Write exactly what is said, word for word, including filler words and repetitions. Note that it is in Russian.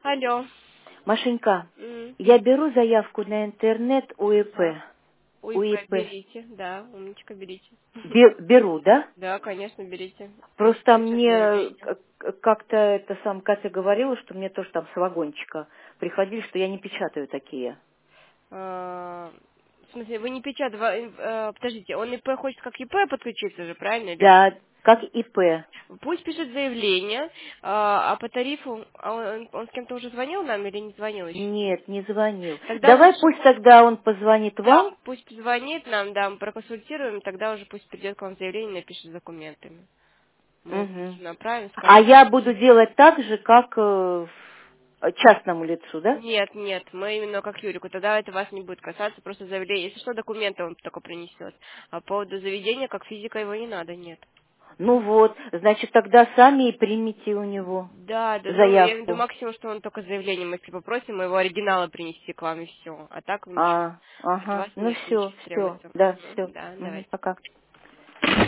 Алло. Машенька, М. я беру заявку на интернет УИП. Да. УИП УИП. берите, да, умничка, берите. Бе- Беру, да? Да, конечно, берите. Можете Просто писать мне заявление. э, как-то это сам Катя говорила, что мне тоже там с вагончика приходили, что я не печатаю такие. А, В смысле, вы не печатаете, подождите, он ИП хочет как ИП подключиться же, правильно? Или Да, как ИП. пусть пишет заявление, а, а по тарифу, а он, он с кем-то уже звонил нам или не звонил еще? Нет, не звонил. Тогда Давай лучше, пусть тогда он позвонит да, вам. пусть звонит нам, да, мы проконсультируем, тогда уже пусть придет к вам заявление, напишет с документами. Мы Мгм. направим, А скажем. я буду делать так же, как э, в- частному лицу, да? Нет, нет, мы именно как Юрику, тогда это вас не будет касаться, просто заявление. Если что, документы он только принесет. А по поводу заведения, как физика, его не надо, нет. Ну вот, значит, тогда сами и примите у него Да, да, ну, я имею в виду заявку. максимум, что он только заявлением, если попросим, мы его оригиналы принести к вам и все. А так ничего. А, От ага, вас ну нет, все, ничего не все, требуется. да, Мгм, все. да, Угу, давайте. пока.